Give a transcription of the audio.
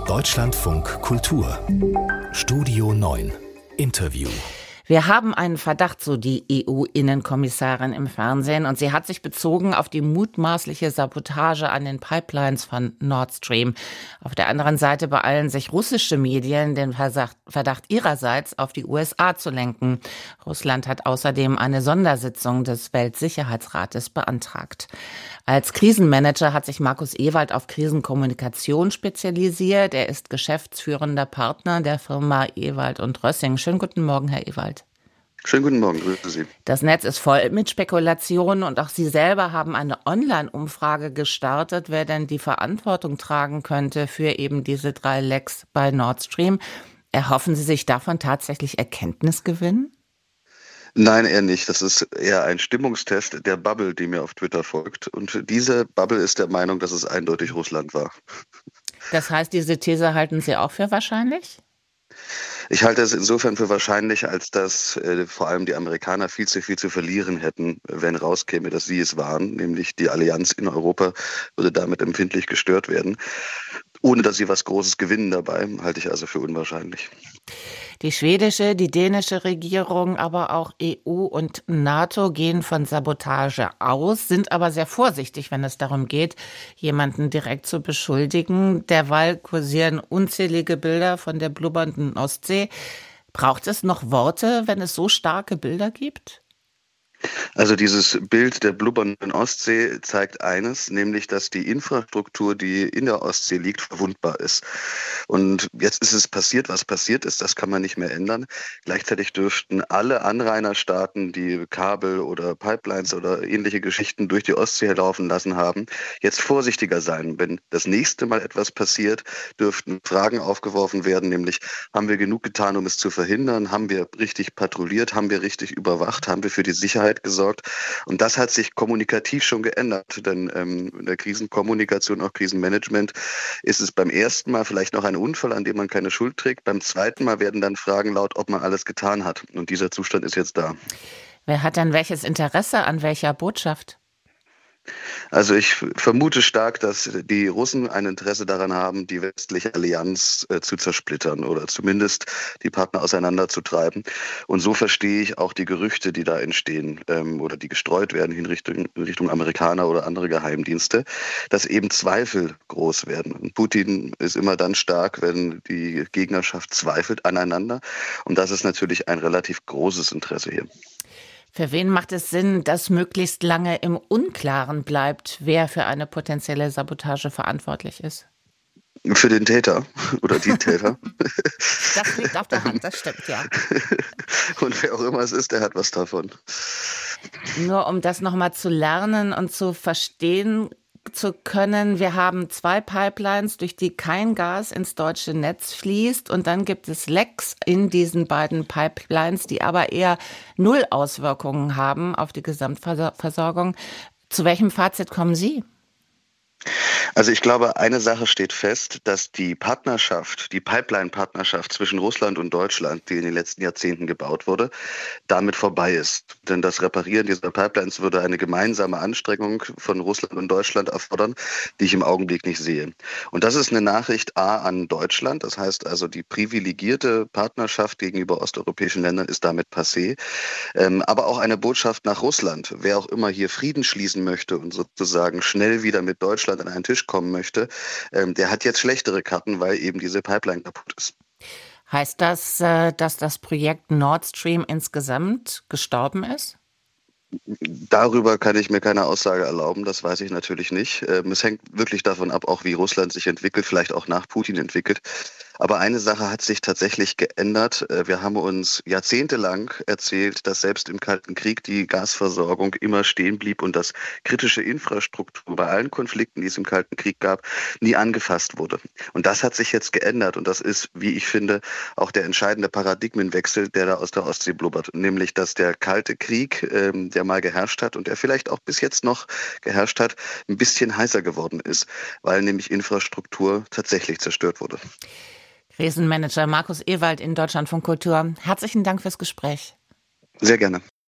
Deutschlandfunk Kultur Studio 9 Interview. Wir haben einen Verdacht, so die EU-Innenkommissarin im Fernsehen, und sie hat sich bezogen auf die mutmaßliche Sabotage an den Pipelines von Nord Stream. Auf der anderen Seite beeilen sich russische Medien, den Verdacht ihrerseits auf die USA zu lenken. Russland hat außerdem eine Sondersitzung des Weltsicherheitsrates beantragt. Als Krisenmanager hat sich Markus Ewald auf Krisenkommunikation spezialisiert. Er ist geschäftsführender Partner der Firma Ewald und Rössing. Schönen guten Morgen, Herr Ewald. Schönen guten Morgen, grüße Sie. Das Netz ist voll mit Spekulationen und auch Sie selber haben eine Online-Umfrage gestartet, wer denn die Verantwortung tragen könnte für eben diese 3 Lecks bei Nord Stream. Erhoffen Sie sich davon tatsächlich Erkenntnisgewinn? Nein, eher nicht. Das ist eher ein Stimmungstest der Bubble, die mir auf Twitter folgt. Und diese Bubble ist der Meinung, dass es eindeutig Russland war. Das heißt, diese These halten Sie auch für wahrscheinlich? Ich halte es insofern für wahrscheinlich, als dass vor allem die Amerikaner viel zu verlieren hätten, wenn rauskäme, dass sie es waren. Nämlich die Allianz in Europa würde damit empfindlich gestört werden. Ohne dass sie was Großes gewinnen dabei, halte ich also für unwahrscheinlich. Die schwedische, die dänische Regierung, aber auch EU und NATO gehen von Sabotage aus, sind aber sehr vorsichtig, wenn es darum geht, jemanden direkt zu beschuldigen. Derweil kursieren unzählige Bilder von der blubbernden Ostsee. Braucht es noch Worte, wenn es so starke Bilder gibt? Also dieses Bild der blubbernden Ostsee zeigt eines, nämlich dass die Infrastruktur, die in der Ostsee liegt, verwundbar ist. Und jetzt ist es passiert, was passiert ist, das kann man nicht mehr ändern. Gleichzeitig dürften alle Anrainerstaaten, die Kabel oder Pipelines oder ähnliche Geschichten durch die Ostsee laufen lassen haben, jetzt vorsichtiger sein. Wenn das nächste Mal etwas passiert, dürften Fragen aufgeworfen werden, nämlich haben wir genug getan, um es zu verhindern? Haben wir richtig patrouilliert? Haben wir richtig überwacht? Haben wir für die Sicherheit gesorgt. Und das hat sich kommunikativ schon geändert, denn in der Krisenkommunikation, auch Krisenmanagement, ist es beim ersten Mal vielleicht noch ein Unfall, an dem man keine Schuld trägt. Beim zweiten Mal werden dann Fragen laut, ob man alles getan hat. Und dieser Zustand ist jetzt da. Wer hat dann welches Interesse an welcher Botschaft? Also ich vermute stark, dass die Russen ein Interesse daran haben, die westliche Allianz zu zersplittern oder zumindest die Partner auseinanderzutreiben. Und so verstehe ich auch die Gerüchte, die da entstehen oder die gestreut werden in Richtung Amerikaner oder andere Geheimdienste, dass eben Zweifel groß werden. Und Putin ist immer dann stark, wenn die Gegnerschaft zweifelt aneinander. Und das ist natürlich ein relativ großes Interesse hier. Für wen macht es Sinn, dass möglichst lange im Unklaren bleibt, wer für eine potenzielle Sabotage verantwortlich ist? Für den Täter oder die Täter. Das liegt auf der Hand, das stimmt, ja. Und wer auch immer es ist, der hat was davon. Nur um das nochmal zu lernen und zu verstehen zu können, wir haben 2 Pipelines, durch die kein Gas ins deutsche Netz fließt, und dann gibt es Lecks in diesen beiden Pipelines, die aber eher null Auswirkungen haben auf die Gesamtversorgung. Zu welchem Fazit kommen Sie? Also ich glaube, eine Sache steht fest, dass die Partnerschaft, die Pipeline-Partnerschaft zwischen Russland und Deutschland, die in den letzten Jahrzehnten gebaut wurde, damit vorbei ist. Denn das Reparieren dieser Pipelines würde eine gemeinsame Anstrengung von Russland und Deutschland erfordern, die ich im Augenblick nicht sehe. Und das ist eine Nachricht an Deutschland. Das heißt also, die privilegierte Partnerschaft gegenüber osteuropäischen Ländern ist damit passé. Aber auch eine Botschaft nach Russland. Wer auch immer hier Frieden schließen möchte und sozusagen schnell wieder mit Deutschland an einen Tisch kommen möchte, der hat jetzt schlechtere Karten, weil eben diese Pipeline kaputt ist. Heißt das, dass das Projekt Nord Stream insgesamt gestorben ist? Darüber kann ich mir keine Aussage erlauben, das weiß ich natürlich nicht. Es hängt wirklich davon ab, auch wie Russland sich entwickelt, vielleicht auch nach Putin entwickelt. Aber eine Sache hat sich tatsächlich geändert. Wir haben uns jahrzehntelang erzählt, dass selbst im Kalten Krieg die Gasversorgung immer stehen blieb und dass kritische Infrastruktur bei allen Konflikten, die es im Kalten Krieg gab, nie angefasst wurde. Und das hat sich jetzt geändert. Und das ist, wie ich finde, auch der entscheidende Paradigmenwechsel, der da aus der Ostsee blubbert. Nämlich, dass der Kalte Krieg, der mal geherrscht hat und der vielleicht auch bis jetzt noch geherrscht hat, ein bisschen heißer geworden ist, weil nämlich Infrastruktur tatsächlich zerstört wurde. Krisenmanager Markus Ewald in Deutschlandfunk Kultur. Herzlichen Dank fürs Gespräch. Sehr gerne.